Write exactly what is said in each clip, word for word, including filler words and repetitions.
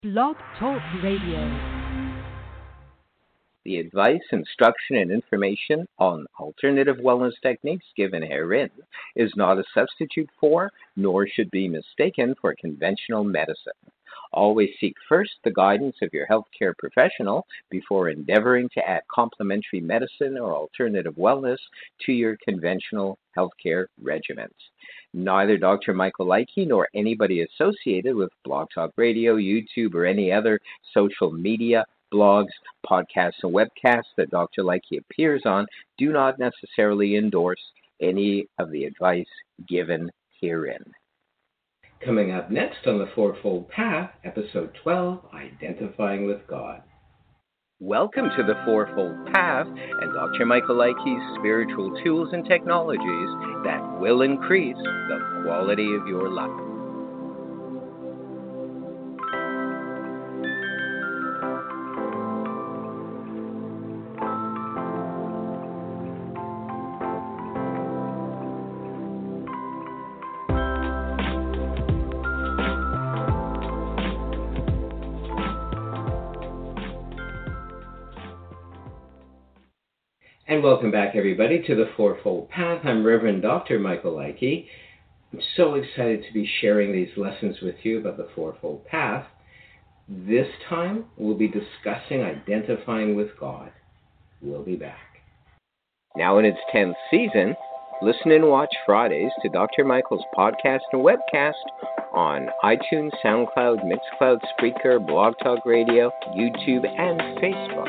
Blog Talk Radio. The advice, instruction, and information on alternative wellness techniques given herein is not a substitute for, nor should be mistaken for conventional medicine. Always seek first the guidance of your healthcare professional before endeavoring to add complementary medicine or alternative wellness to your conventional healthcare regimens. Neither Doctor Michael Likey nor anybody associated with Blog Talk Radio, YouTube, or any other social media, blogs, podcasts, and webcasts that Doctor Likey appears on do not necessarily endorse any of the advice given herein. Coming up next on The Fourfold Path, Episode twelve, Identifying with God. Welcome to The Fourfold Path and Doctor Michael Likey's spiritual tools and technologies that will increase the quality of your life. And welcome back, everybody, to The Fourfold Path. I'm Reverend Doctor Michael Likey. I'm so excited to be sharing these lessons with you about The Fourfold Path. This time, we'll be discussing identifying with God. We'll be back. Now in its tenth season, listen and watch Fridays to Doctor Michael's podcast and webcast on iTunes, SoundCloud, Mixcloud, Spreaker, Blog Talk Radio, YouTube, and Facebook.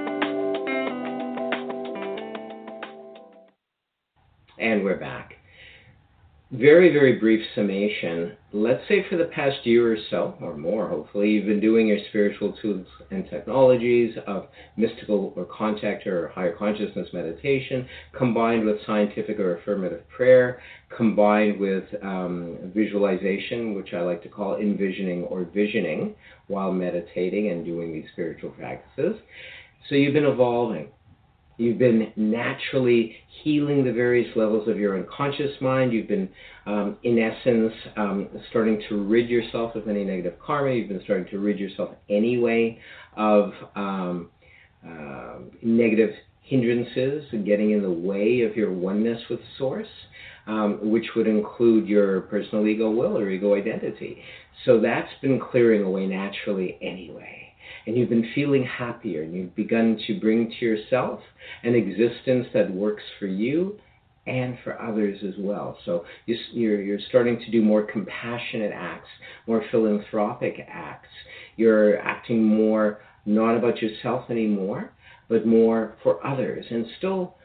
And we're back. Very, very brief summation. Let's say for the past year or so, or more hopefully, you've been doing your spiritual tools and technologies of mystical or contact or higher consciousness meditation, combined with scientific or affirmative prayer, combined with um, visualization, which I like to call envisioning or visioning while meditating and doing these spiritual practices. So you've been evolving. You've been naturally healing the various levels of your unconscious mind. You've been, um, in essence, um, starting to rid yourself of any negative karma. You've been starting to rid yourself anyway of um, uh, negative hindrances and getting in the way of your oneness with Source, um, which would include your personal ego will or ego identity. So that's been clearing away naturally anyway. And you've been feeling happier, and you've begun to bring to yourself an existence that works for you and for others as well. So you're, you're starting to do more compassionate acts, more philanthropic acts. You're acting more not about yourself anymore, but more for others. And still,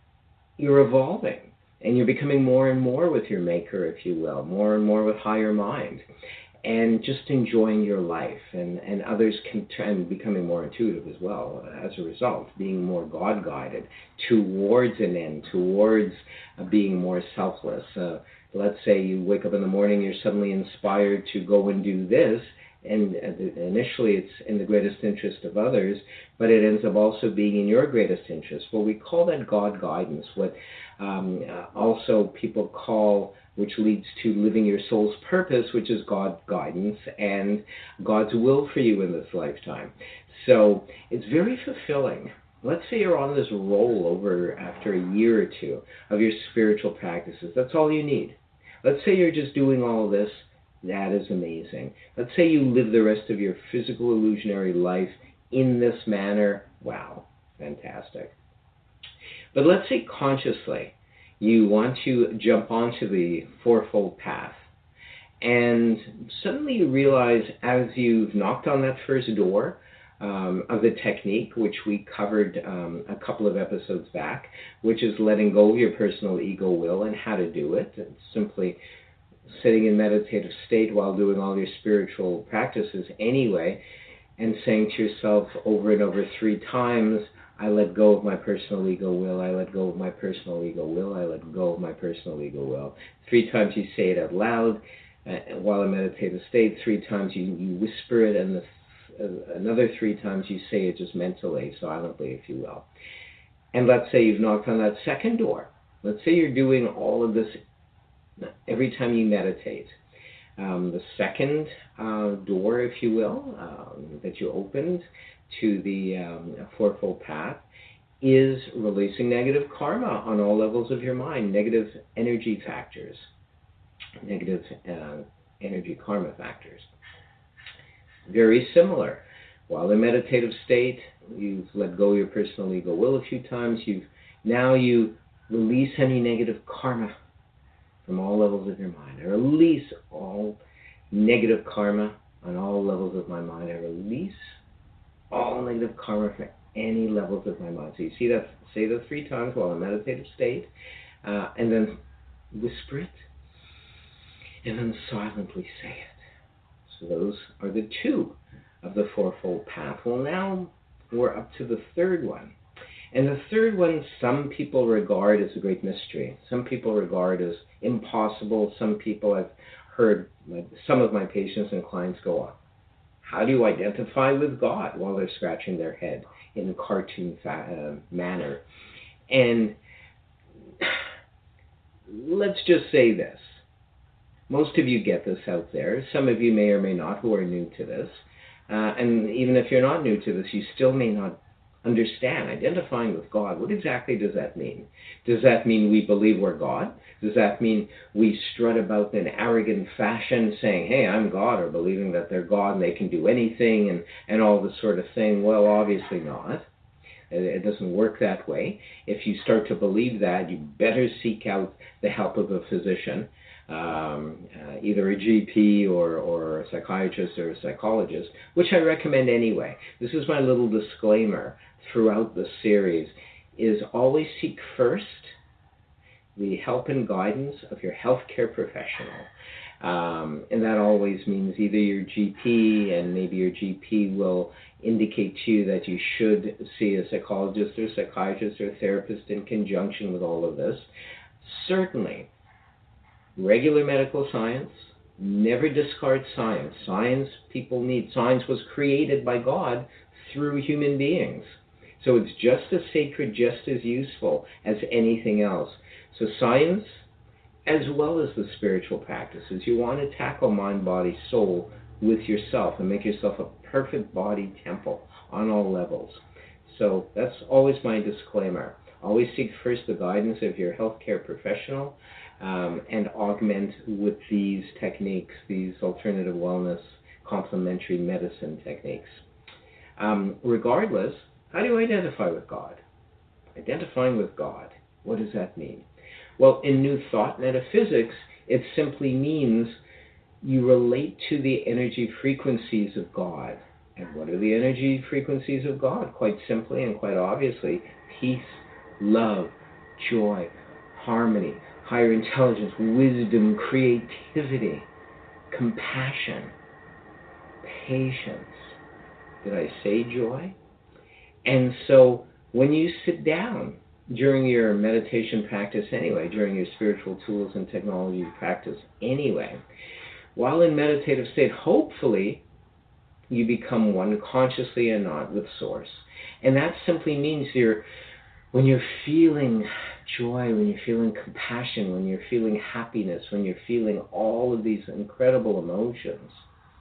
you're evolving, and you're becoming more and more with your maker, if you will, more and more with higher mind. And just enjoying your life, and, and others can and becoming more intuitive as well as a result, being more God-guided towards an end, towards uh, being more selfless. Uh, let's say you wake up in the morning, you're suddenly inspired to go and do this, and uh, initially it's in the greatest interest of others, but it ends up also being in your greatest interest. Well, we call that God guidance, what um, uh, also people call, which leads to living your soul's purpose, which is God guidance and God's will for you in this lifetime. So it's very fulfilling. Let's say you're on this roll over after a year or two of your spiritual practices. That's all you need. Let's say you're just doing all of this. That is amazing. Let's say you live the rest of your physical illusionary life in this manner. Wow, fantastic. But let's say consciously you want to jump onto the Fourfold Path, and suddenly you realize, as you've knocked on that first door um, of the technique, which we covered um, a couple of episodes back, which is letting go of your personal ego will and how to do it. It's simply sitting in meditative state while doing all your spiritual practices anyway, and saying to yourself over and over three times, I let go of my personal ego will, I let go of my personal ego will, I let go of my personal ego will. Three times you say it out loud uh, while in meditative state. Three times you, you whisper it, and the, uh, another three times you say it just mentally, silently, if you will. And let's say you've knocked on that second door. Let's say you're doing all of this every time you meditate. Um, the second uh, door, if you will, um, that you opened to the um, Fourfold Path is releasing negative karma on all levels of your mind, negative energy factors, negative uh, energy karma factors. Very similar. While in meditative state, you've let go your personal ego will a few times. You've now you release any negative karma from all levels of your mind. I release all negative karma on all levels of my mind. I release all negative karma from any levels of my mind. So you see that, say that three times while in meditative state, uh, and then whisper it, and then silently say it. So those are the two of the Fourfold Path. Well, now we're up to the third one. And the third one, some people regard as a great mystery. Some people regard as impossible. Some people, I've heard some of my patients and clients go on, how do you identify with God, while they're scratching their head in a cartoon fa- uh, manner? And let's just say this. Most of you get this out there. Some of you may or may not who are new to this. Uh, and even if you're not new to this, you still may not understand. Identifying with God, what exactly does that mean? Does that mean we believe we're God? Does that mean we strut about in arrogant fashion saying, hey, I'm God, or believing that they're God and they can do anything and, and all this sort of thing? Well, obviously not. It doesn't work that way. If you start to believe that, you better seek out the help of a physician, um, uh, either a G P or, or a psychiatrist or a psychologist, which I recommend anyway. This is my little disclaimer throughout the series, is always seek first the help and guidance of your healthcare professional. Um, and that always means either your G P, and maybe your G P will indicate to you that you should see a psychologist or psychiatrist or therapist in conjunction with all of this. Certainly, regular medical science, never discard science. Science people need. Science was created by God through human beings. So it's just as sacred, just as useful as anything else. So science, as well as the spiritual practices, you want to tackle mind, body, soul with yourself and make yourself a perfect body temple on all levels. So that's always my disclaimer. Always seek first the guidance of your healthcare professional, um, and augment with these techniques, these alternative wellness, complementary medicine techniques. Um, regardless, how do you identify with God? Identifying with God, what does that mean? Well, in New Thought metaphysics, it simply means you relate to the energy frequencies of God. And what are the energy frequencies of God? Quite simply and quite obviously, peace, love, joy, harmony, higher intelligence, wisdom, creativity, compassion, patience. Did I say joy? And so when you sit down during your meditation practice anyway, during your spiritual tools and technology practice anyway, while in meditative state, hopefully you become one consciously and not with Source. And that simply means you're, when you're feeling joy, when you're feeling compassion, when you're feeling happiness, when you're feeling all of these incredible emotions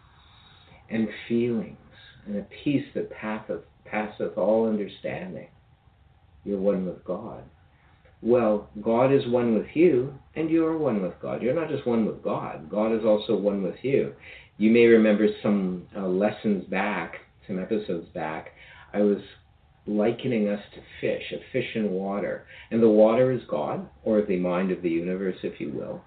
and feelings, and a peace that passeth, passeth all understanding, you're one with God. Well, God is one with you, and you are one with God. You're not just one with God. God is also one with you. You may remember some uh, lessons back, some episodes back, I was likening us to fish, a fish in water. And the water is God, or the mind of the universe, if you will.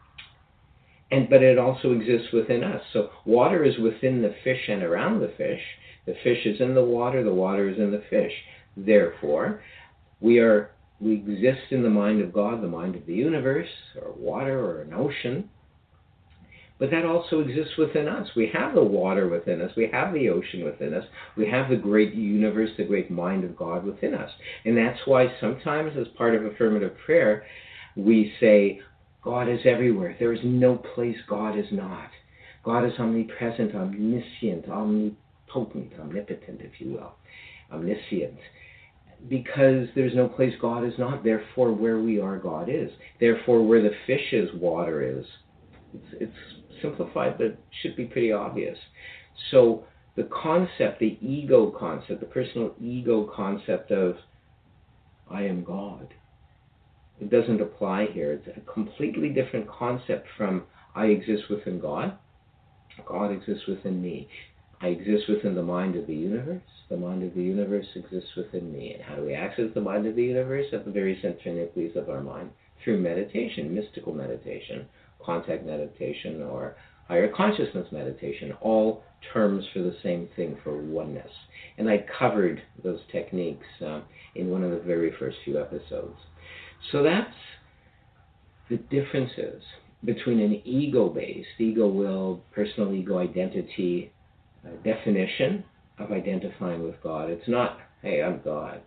And but it also exists within us. So water is within the fish and around the fish. The fish is in the water, the water is in the fish. Therefore, we are we exist in the mind of God, the mind of the universe, or water, or an ocean. But that also exists within us. We have the water within us. We have the ocean within us. We have the great universe, the great mind of God within us. And that's why sometimes as part of affirmative prayer, we say, God is everywhere. There is no place God is not. God is omnipresent, omniscient, omnipotent, omnipotent, if you will, omniscient. Because there's no place God is not. Therefore, where we are, God is. Therefore, where the fish is, water is. It's, it's simplified, but should be pretty obvious. So the concept, the ego concept, the personal ego concept of I am God, it doesn't apply here. It's a completely different concept from I exist within God. God exists within me. I exist within the mind of the universe. The mind of the universe exists within me. And how do we access the mind of the universe? At the very center nucleus of our mind, through meditation, mystical meditation, contact meditation, or higher consciousness meditation, all terms for the same thing, for oneness. And I covered those techniques uh, in one of the very first few episodes. So that's the differences between an ego-based, ego-will, personal ego identity uh, definition of identifying with God. It's not, hey, I'm God.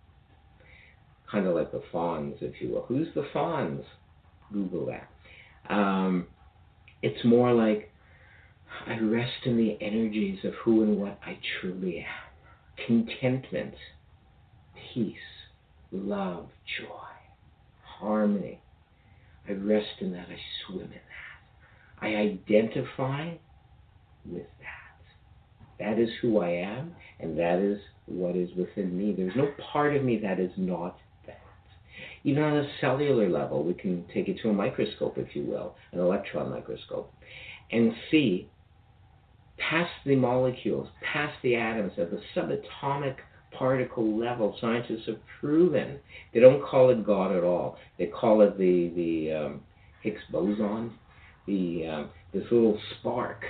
Kind of like the Fonz, if you will. Who's the Fonz? Google that. Um, it's more like I rest in the energies of who and what I truly am. Contentment, peace, love, joy, harmony. I rest in that. I swim in that. I identify with that. That is who I am, and that is what is within me. There's no part of me that is not that. Even on a cellular level, we can take it to a microscope, if you will, an electron microscope, and see past the molecules, past the atoms, at the subatomic particle level. Scientists have proven. They don't call it God at all. They call it the the um, Higgs boson, the um, this little spark,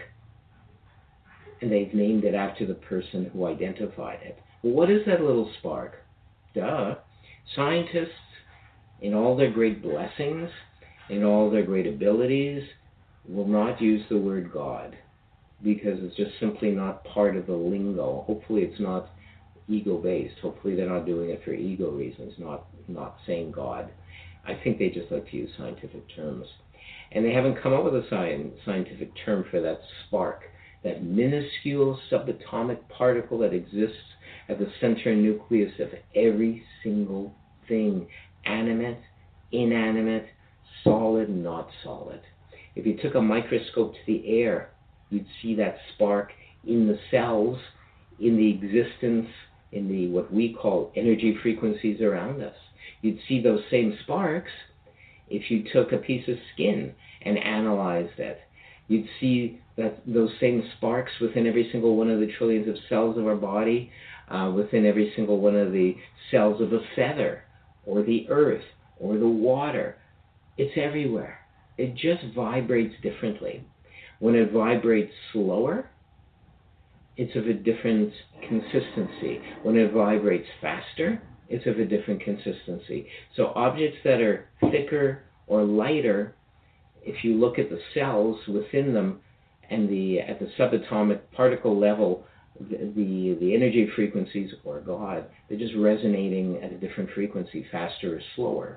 and they've named it after the person who identified it. Well, what is that little spark? Duh. Scientists, in all their great blessings, in all their great abilities, will not use the word God, because it's just simply not part of the lingo. Hopefully it's not ego-based. Hopefully they're not doing it for ego reasons, not not saying God. I think they just like to use scientific terms. And they haven't come up with a science, scientific term for that spark, that minuscule subatomic particle that exists at the center nucleus of every single thing, animate, inanimate, solid, not solid. If you took a microscope to the air, you'd see that spark in the cells, in the existence, in the what we call energy frequencies around us. You'd see those same sparks if you took a piece of skin and analyzed it. You'd see that those same sparks within every single one of the trillions of cells of our body, uh, within every single one of the cells of a feather, or the earth, or the water. It's everywhere. It just vibrates differently. When it vibrates slower, it's of a different consistency. When it vibrates faster, it's of a different consistency. So objects that are thicker or lighter, if you look at the cells within them and the at the subatomic particle level, the, the, the energy frequencies, or God, they're just resonating at a different frequency, faster or slower.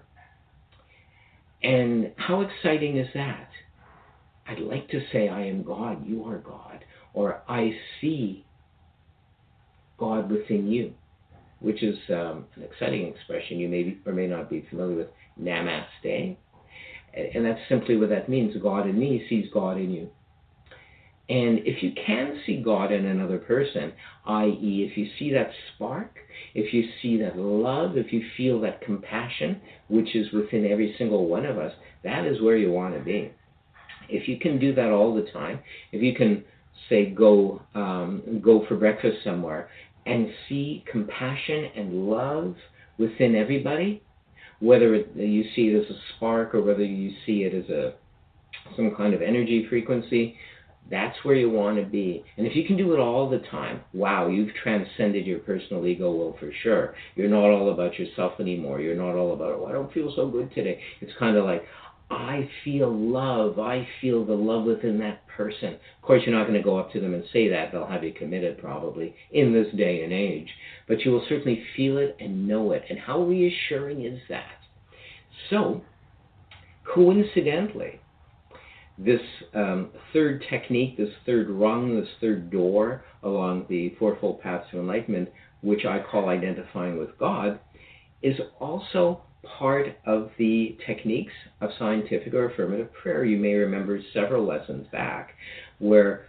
And how exciting is that? I'd like to say, I am God, you are God, or I see God within you, which is um, an exciting expression you may be, or may not be familiar with, namaste. And that's simply what that means. God in me sees God in you. And if you can see God in another person, that is if you see that spark, if you see that love, if you feel that compassion, which is within every single one of us, that is where you want to be. If you can do that all the time, if you can, say, go um, go for breakfast somewhere and see compassion and love within everybody, whether it, you see it as a spark or whether you see it as a some kind of energy frequency, that's where you want to be. And if you can do it all the time, wow, you've transcended your personal ego will for sure. You're not all about yourself anymore. You're not all about, oh, I don't feel so good today. It's kind of like, I feel love. I feel the love within that person. Of course, you're not going to go up to them and say that. They'll have you committed probably in this day and age. But you will certainly feel it and know it. And how reassuring is that? So, coincidentally, this um, third technique, this third rung, this third door along the Fourfold Path to Enlightenment, which I call identifying with God, is also part of the techniques of scientific or affirmative prayer. You may remember several lessons back where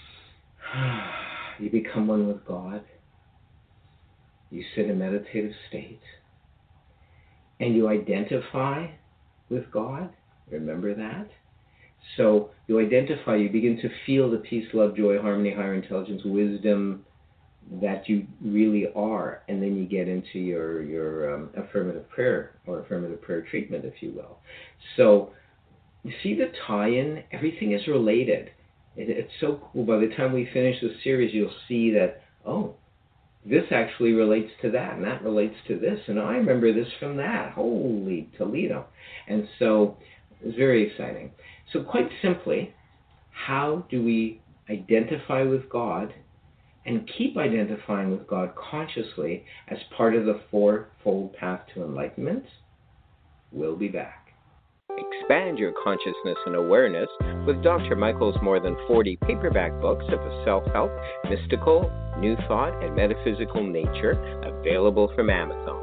you become one with God, you sit in a meditative state, and you identify with God. Remember that? So you identify, you begin to feel the peace, love, joy, harmony, higher intelligence, wisdom that you really are, and then you get into your, your um, affirmative prayer or affirmative prayer treatment, if you will. So you see the tie-in? Everything is related. It, it's so cool. By the time we finish the series, you'll see that, oh, this actually relates to that, and that relates to this, and I remember this from that. Holy Toledo. And so it's very exciting. So quite simply, how do we identify with God and keep identifying with God consciously as part of the fourfold path to enlightenment? We'll be back. Expand your consciousness and awareness with Doctor Michael's more than forty paperback books of a self-help, mystical, new thought, and metaphysical nature, available from Amazon.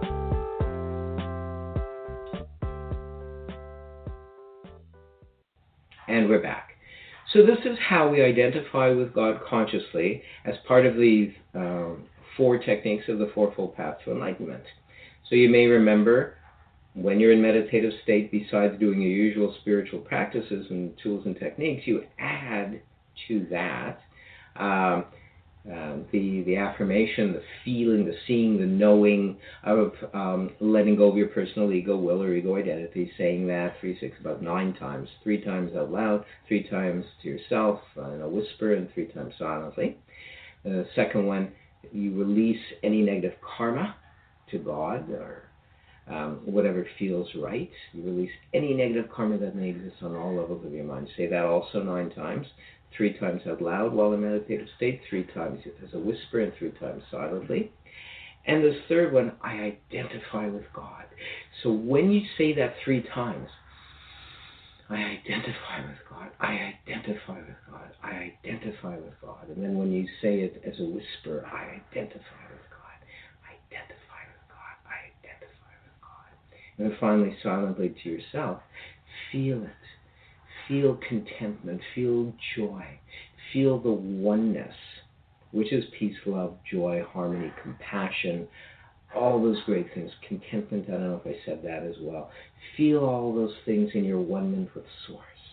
And we're back. So this is how we identify with God consciously as part of these um, four techniques of the Fourfold Path to Enlightenment. So you may remember, when you're in meditative state, besides doing your usual spiritual practices and tools and techniques, you add to that um, uh, the, the affirmation, the feeling, the seeing, the knowing of um, letting go of your personal ego, will, or ego identity, saying that three, six, about nine times, three times out loud, three times to yourself uh, in a whisper, and three times silently. The second one, you release any negative karma to God, or Um, whatever feels right. You release any negative karma that may exist on all levels of your mind. Say that also nine times, three times out loud while in meditative state, three times as a whisper, and three times silently. And this third one, I identify with God. So when you say that three times, I identify with God, I identify with God, I identify with God. And then when you say it as a whisper, I identify with God, I identify with God, I identify with God. And then finally, silently to yourself, feel it. Feel contentment, feel joy, feel the oneness, which is peace, love, joy, harmony, compassion, all those great things. Contentment, I don't know if I said that as well. Feel all those things in your oneness with Source.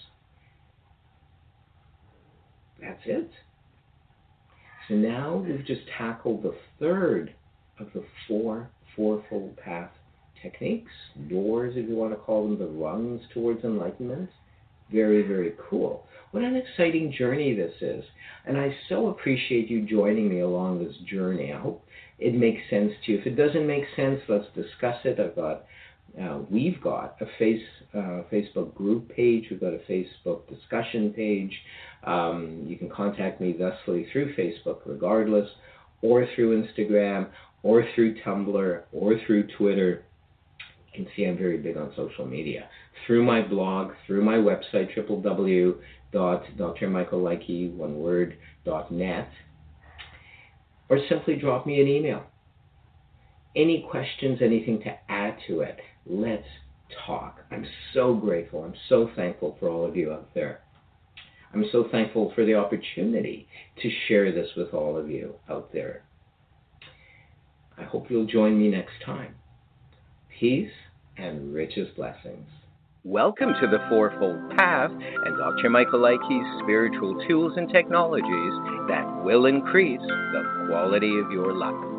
That's it. So now we've just tackled the third of the four Fourfold Path techniques, doors if you want to call them, the rungs towards enlightenment. Very, very cool. What an exciting journey this is. And I so appreciate you joining me along this journey. I hope it makes sense to you. If it doesn't make sense, let's discuss it. I've got, uh, we've got a face, uh, Facebook group page. We've got a Facebook discussion page. Um, you can contact me thusly through Facebook regardless, or through Instagram, or through Tumblr, or through Twitter. You can see I'm very big on social media. Through my blog, through my website, w w w dot d r michael likey, one word, dot net, or simply drop me an email. Any questions, anything to add to it, let's talk. I'm so grateful. I'm so thankful for all of you out there. I'm so thankful for the opportunity to share this with all of you out there. I hope you'll join me next time. Peace and richest blessings. Welcome to the Fourfold Path and Doctor Michael Likey's spiritual tools and technologies that will increase the quality of your life.